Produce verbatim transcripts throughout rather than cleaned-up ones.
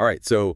All right, so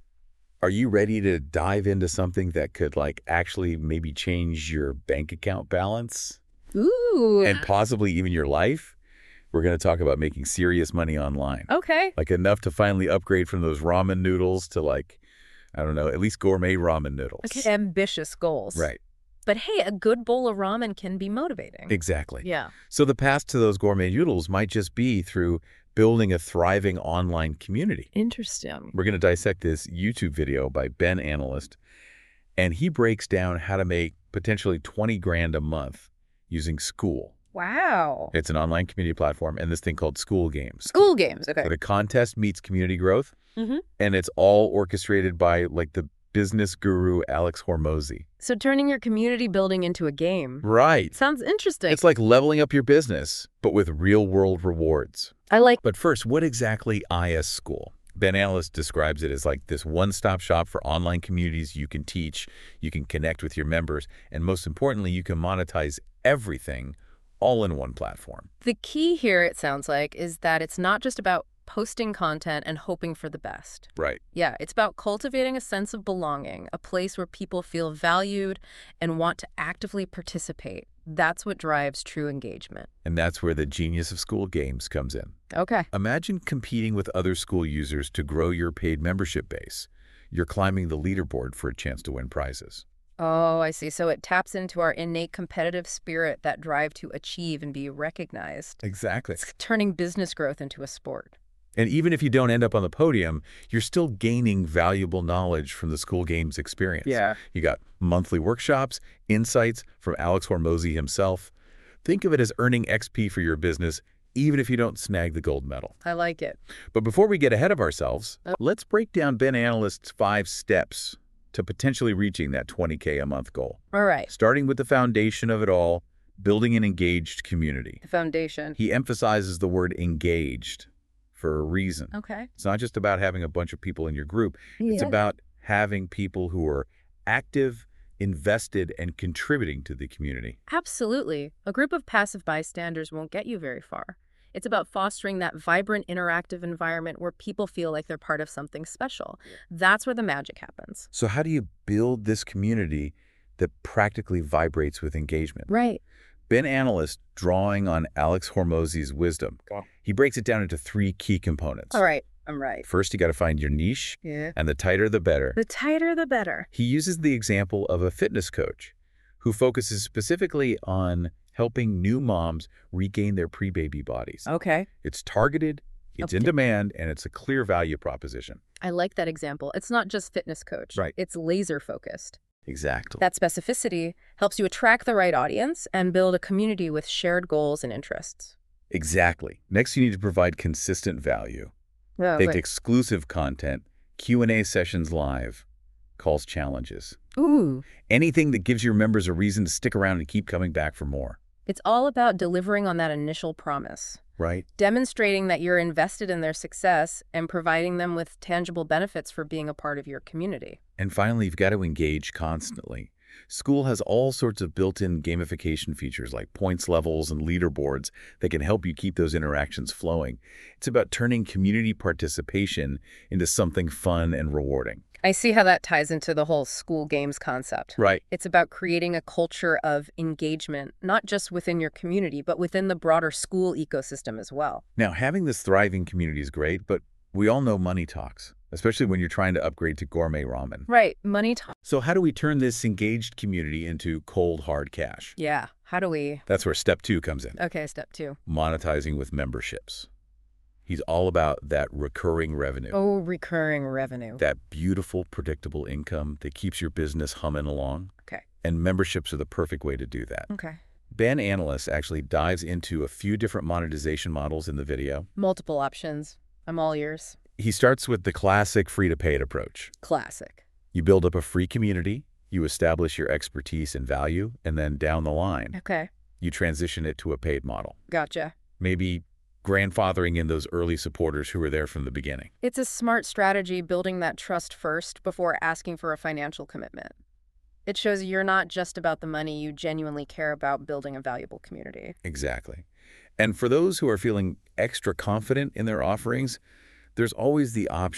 are you ready to dive into something that could like actually maybe change your bank account balance Ooh. and possibly even your life? We're going to talk about making serious money online. Okay. Like enough to finally upgrade from those ramen noodles to like, I don't know, at least gourmet ramen noodles. Okay. Ambitious goals. Right. But hey, a good bowl of ramen can be motivating. Exactly. Yeah. So the path to those gourmet noodles might just be through building a thriving online community. Interesting. We're going to dissect this YouTube video by Ben Analyst, and he breaks down how to make potentially twenty grand a month using School. Wow. It's an online community platform and this thing called School Games. School games. Okay. So the contest meets community growth, Mm-hmm. and it's all orchestrated by like the business guru Alex Hormozi. So turning your community building into a game. Right. Sounds interesting. It's like leveling up your business, but with real-world rewards. I like. But first, what exactly is School? Ben Analyst describes it as like this one-stop shop for online communities you can teach, you can connect with your members, and most importantly, you can monetize everything all in one platform. The key here, it sounds like, is that it's not just about posting content and hoping for the best. Right. Yeah, it's about cultivating a sense of belonging, a place where people feel valued and want to actively participate. That's what drives true engagement. And that's where the genius of School Games comes in. Okay. Imagine competing with other school users to grow your paid membership base. You're climbing the leaderboard for a chance to win prizes. Oh, I see. So it taps into our innate competitive spirit, that drive to achieve and be recognized. Exactly. It's turning business growth into a sport. And even if you don't end up on the podium, you're still gaining valuable knowledge from the School Games experience. Yeah. You got monthly workshops, insights from Alex Hormozi himself. Think of it as earning X P for your business, even if you don't snag the gold medal. I like it. But before we get ahead of ourselves, Oh. let's break down Ben Analyst's five steps to potentially reaching that twenty K a month goal. All right. Starting with the foundation of it all, building an engaged community. The foundation. He emphasizes the word engaged for a reason. Okay. It's not just about having a bunch of people in your group. It's Yeah. about having people who are active, invested, and contributing to the community. Absolutely. A group of passive bystanders won't get you very far. It's about fostering that vibrant, interactive environment where people feel like they're part of something special. That's where the magic happens. So how do you build this community that practically vibrates with engagement? Right. Ben Analyst, drawing on Alex Hormozi's wisdom, he breaks it down into three key components. All right. I'm right. First, you got to find your niche, Yeah. and the tighter the better. The tighter, the better. He uses the example of a fitness coach who focuses specifically on helping new moms regain their pre-baby bodies. Okay. It's targeted, it's in Okay. demand, and it's a clear value proposition. I like that example. It's not just fitness coach. Right. It's laser focused. Exactly. That specificity helps you attract the right audience and build a community with shared goals and interests. Exactly. Next, you need to provide consistent value. Oh, Think right. exclusive content, Q and A sessions live, calls challenges. Ooh. Anything that gives your members a reason to stick around and keep coming back for more, It's all about delivering on that initial promise. right? Demonstrating that you're invested in their success and providing them with tangible benefits for being a part of your community. And finally, you've got to engage constantly. School has all sorts of built-in gamification features like points levels and leaderboards that can help you keep those interactions flowing. It's about turning community participation into something fun and rewarding. I see how that ties into the whole school games concept. Right. It's about creating a culture of engagement, not just within your community, but within the broader school ecosystem as well. Now, having this thriving community is great, but we all know money talks, especially when you're trying to upgrade to gourmet ramen. Right. Money talk. So how do we turn this engaged community into cold, hard cash? Yeah. How do we? That's where step two comes in, Okay, step two. monetizing with memberships. He's all about that recurring revenue, Oh, recurring revenue. that beautiful, predictable income that keeps your business humming along. Okay. And memberships are the perfect way to do that. Okay. Ben Analyst actually dives into a few different monetization models in the video. Multiple options. I'm all ears. He starts with the classic free-to-paid approach. Classic. You build up a free community, you establish your expertise and value, and then down the line, Okay. you transition it to a paid model. Gotcha. Maybe grandfathering in those early supporters who were there from the beginning. It's a smart strategy, building that trust first before asking for a financial commitment. It shows you're not just about the money, you genuinely care about building a valuable community. Exactly. And for those who are feeling extra confident in their offerings, there's always the option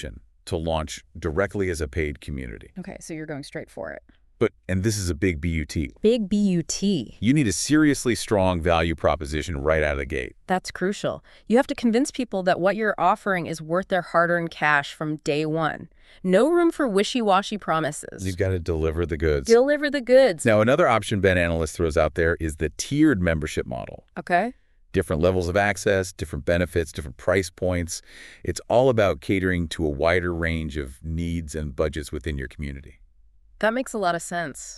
to launch directly as a paid community. Okay, so you're going straight for it. But, and this is a big B U T. Big B U T. You need a seriously strong value proposition right out of the gate. That's crucial. You have to convince people that what you're offering is worth their hard-earned cash from day one. No room for wishy-washy promises. You've got to deliver the goods. Deliver the goods. Now, another option Ben Analyst throws out there is the tiered membership model. Okay. Different levels of access, different benefits, different price points. It's all about catering to a wider range of needs and budgets within your community. That makes a lot of sense.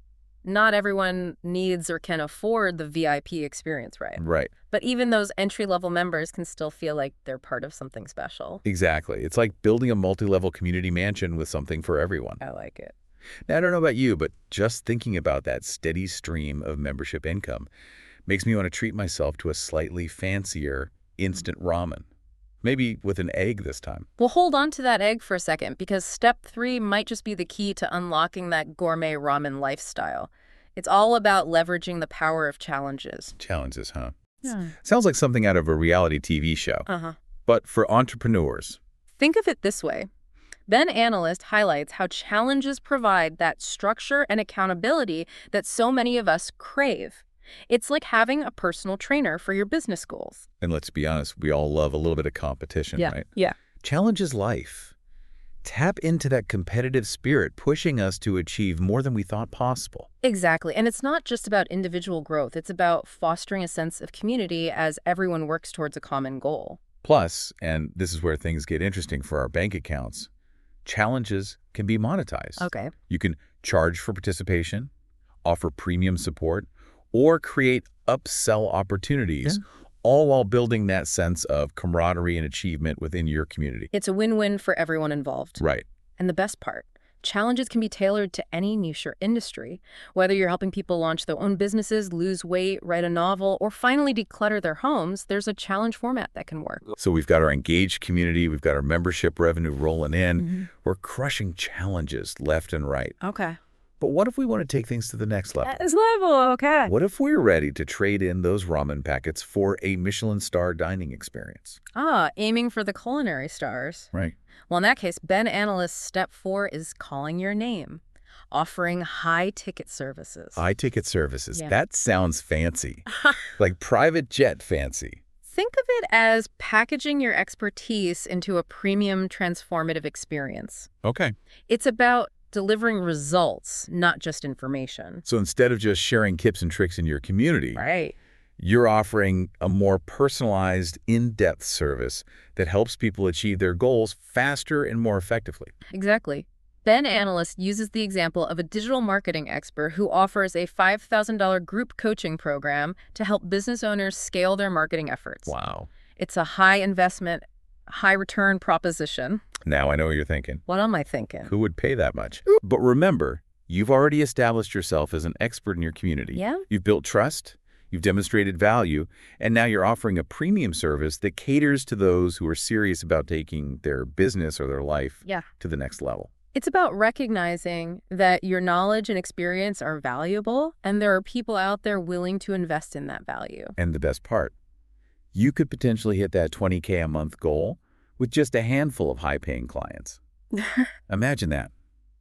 Not everyone needs or can afford the V I P experience, right? Right. But even those entry-level members can still feel like they're part of something special. Exactly. It's like building a multi-level community mansion with something for everyone. I like it. Now, I don't know about you, but just thinking about that steady stream of membership income makes me want to treat myself to a slightly fancier instant ramen. Maybe with an egg this time. Well, hold on to that egg for a second, because step three might just be the key to unlocking that gourmet ramen lifestyle. It's all about leveraging the power of challenges. Challenges, huh? Yeah. Sounds like something out of a reality T V show. Uh-huh. But for entrepreneurs. Think of it this way. Ben Analyst highlights how challenges provide that structure and accountability that so many of us crave. It's like having a personal trainer for your business goals. And let's be honest, we all love a little bit of competition, Yeah. right? Yeah. Challenge is life. Tap into that competitive spirit, pushing us to achieve more than we thought possible. Exactly. And it's not just about individual growth. It's about fostering a sense of community as everyone works towards a common goal. Plus, and this is where things get interesting for our bank accounts, challenges can be monetized. Okay. You can charge for participation, offer premium support, or create upsell opportunities, Yeah. all while building that sense of camaraderie and achievement within your community. It's a win-win for everyone involved. Right. And the best part, challenges can be tailored to any niche or industry. Whether you're helping people launch their own businesses, lose weight, write a novel, or finally declutter their homes, there's a challenge format that can work. So we've got our engaged community, we've got our membership revenue rolling in. Mm-hmm. We're crushing challenges left and right. Okay. But what if we want to take things to the next level? That's level, okay. What if we're ready to trade in those ramen packets for a Michelin star dining experience? Ah, aiming for the culinary stars. Right. Well, in that case, Ben Analyst's step four is calling your name, offering high-ticket services. High-ticket services. Yeah. That sounds fancy. Like private jet fancy. Think of it as packaging your expertise into a premium transformative experience. Okay. It's about delivering results, not just information. So instead of just sharing tips and tricks in your community, Right. you're offering a more personalized, in-depth service that helps people achieve their goals faster and more effectively. Exactly. Ben Analyst uses the example of a digital marketing expert who offers a five thousand dollar group coaching program to help business owners scale their marketing efforts. Wow. It's a high investment, high return proposition. Now I know what you're thinking. What am I thinking? Who would pay that much? But remember, you've already established yourself as an expert in your community. Yeah. You've built trust, you've demonstrated value, and now you're offering a premium service that caters to those who are serious about taking their business or their life Yeah. to the next level. It's about recognizing that your knowledge and experience are valuable, and there are people out there willing to invest in that value. And the best part, you could potentially hit that twenty K a month goal with just a handful of high-paying clients. Imagine that.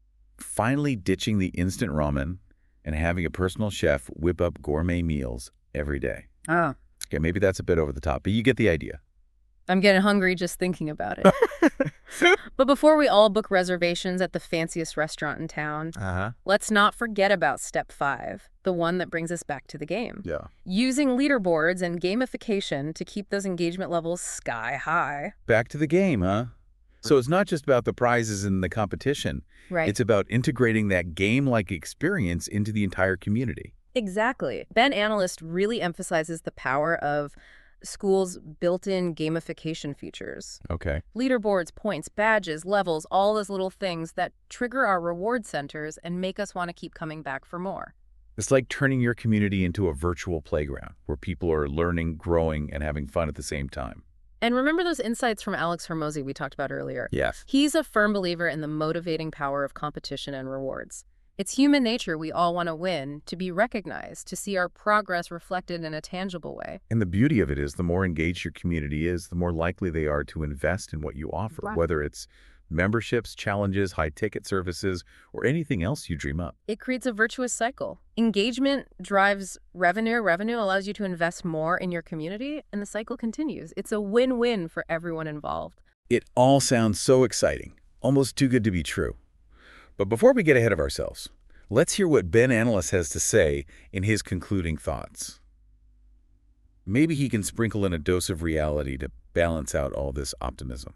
Finally ditching the instant ramen and having a personal chef whip up gourmet meals every day. Oh. Okay, maybe that's a bit over the top, but you get the idea. I'm getting hungry just thinking about it. But before we all book reservations at the fanciest restaurant in town, Uh-huh. let's not forget about step five, the one that brings us back to the game. Yeah. Using leaderboards and gamification to keep those engagement levels sky high. Back to the game, huh? So it's not just about the prizes and the competition. Right. It's about integrating that game-like experience into the entire community. Exactly. Ben Analyst really emphasizes the power of schools' built-in gamification features. Okay. Leaderboards, points, badges, levels, all those little things that trigger our reward centers and make us want to keep coming back for more. It's like turning your community into a virtual playground where people are learning, growing, and having fun at the same time. And remember those insights from Alex Hormozi we talked about earlier? Yes. He's a firm believer in the motivating power of competition and rewards. It's human nature. We all want to win, to be recognized, to see our progress reflected in a tangible way. And the beauty of it is the more engaged your community is, the more likely they are to invest in what you offer, Right. whether it's Memberships, challenges, high-ticket services, or anything else you dream up. It creates a virtuous cycle. Engagement drives revenue. Revenue allows you to invest more in your community, and the cycle continues. It's a win-win for everyone involved. It all sounds so exciting, almost too good to be true. But before we get ahead of ourselves, let's hear what Ben Analyst has to say in his concluding thoughts. Maybe he can sprinkle in a dose of reality to balance out all this optimism.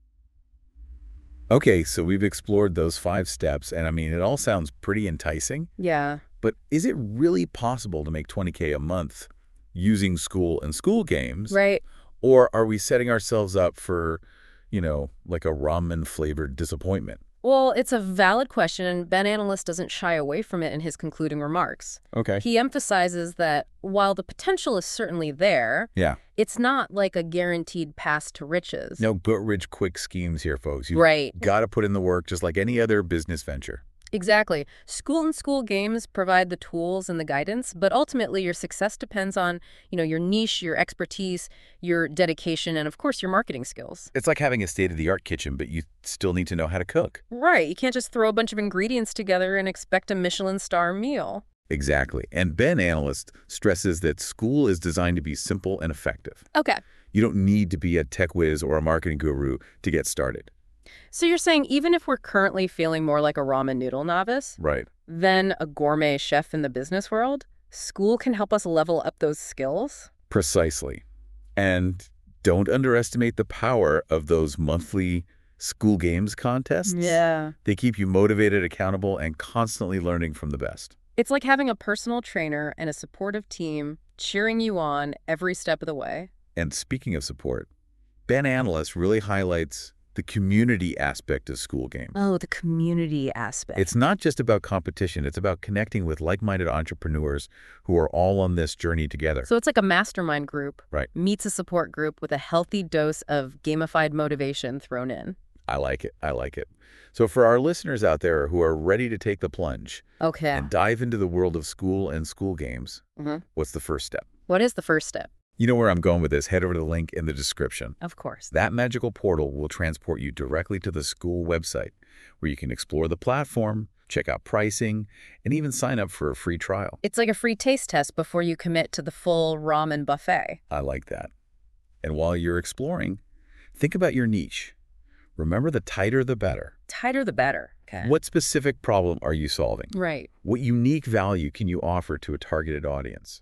Okay, so we've explored those five steps, and I mean, it all sounds pretty enticing. Yeah. But is it really possible to make twenty K a month using school and school games? Right. Or are we setting ourselves up for, you know, like a ramen-flavored disappointment? Well, it's a valid question, and Ben Analyst doesn't shy away from it in his concluding remarks. Okay. He emphasizes that while the potential is certainly there, Yeah. it's not like a guaranteed path to riches. No get-rich-quick schemes here, folks. You've Right. got to put in the work just like any other business venture. Exactly. School and school games provide the tools and the guidance, but ultimately your success depends on, you know, your niche, your expertise, your dedication, and of course your marketing skills. It's like having a state-of-the-art kitchen, but you still need to know how to cook. Right. You can't just throw a bunch of ingredients together and expect a Michelin star meal. Exactly. And Ben Analyst stresses that school is designed to be simple and effective. Okay. You don't need to be a tech whiz or a marketing guru to get started. So you're saying even if we're currently feeling more like a ramen noodle novice Right. than a gourmet chef in the business world, school can help us level up those skills? Precisely. And don't underestimate the power of those monthly school games contests. Yeah. They keep you motivated, accountable, and constantly learning from the best. It's like having a personal trainer and a supportive team cheering you on every step of the way. And speaking of support, Ben Analyst really highlights the community aspect of school games. Oh, the community aspect. It's not just about competition. It's about connecting with like-minded entrepreneurs who are all on this journey together. So it's like a mastermind group Right. meets a support group with a healthy dose of gamified motivation thrown in. I like it. I like it. So for our listeners out there who are ready to take the plunge Okay. and dive into the world of school and school games, Mhm. what's the first step? What is the first step? You know where I'm going with this. Head over to the link in the description. Of course. That magical portal will transport you directly to the school website where you can explore the platform, check out pricing, and even sign up for a free trial. It's like a free taste test before you commit to the full ramen buffet. I like that. And while you're exploring, think about your niche. Remember, the tighter the better. Tighter the better. Okay. What specific problem are you solving? Right. What unique value can you offer to a targeted audience?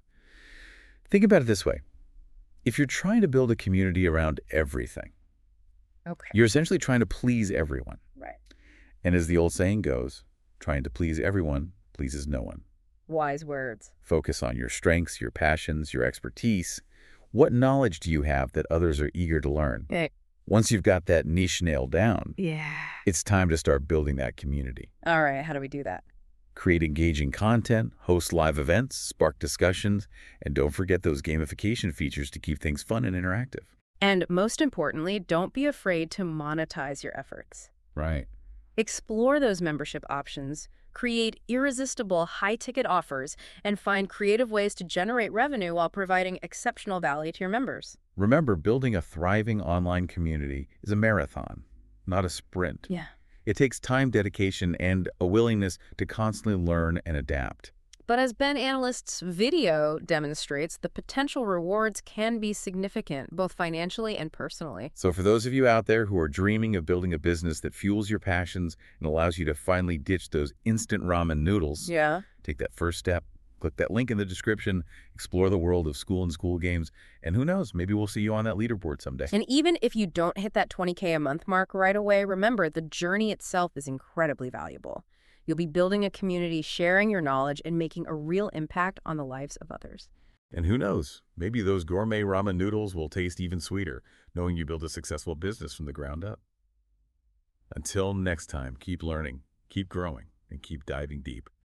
Think about it this way. If you're trying to build a community around everything, Okay. you're essentially trying to please everyone. Right. And as the old saying goes, trying to please everyone pleases no one. Wise words. Focus on your strengths, your passions, your expertise. What knowledge do you have that others are eager to learn? Okay. Once you've got that niche nailed down, Yeah. it's time to start building that community. All right. How do we do that? Create engaging content, host live events, spark discussions, and don't forget those gamification features to keep things fun and interactive. And most importantly, don't be afraid to monetize your efforts. Right. Explore those membership options, create irresistible high-ticket offers, and find creative ways to generate revenue while providing exceptional value to your members. Remember, building a thriving online community is a marathon, not a sprint. Yeah. It takes time, dedication, and a willingness to constantly learn and adapt. But as Ben Analyst's video demonstrates, the potential rewards can be significant, both financially and personally. So for those of you out there who are dreaming of building a business that fuels your passions and allows you to finally ditch those instant ramen noodles, Yeah. take that first step. Click that link in the description, explore the world of school and school games, and who knows, maybe we'll see you on that leaderboard someday. And even if you don't hit that twenty K a month mark right away, remember the journey itself is incredibly valuable. You'll be building a community, sharing your knowledge, and making a real impact on the lives of others. And who knows, maybe those gourmet ramen noodles will taste even sweeter, knowing you built a successful business from the ground up. Until next time, keep learning, keep growing, and keep diving deep.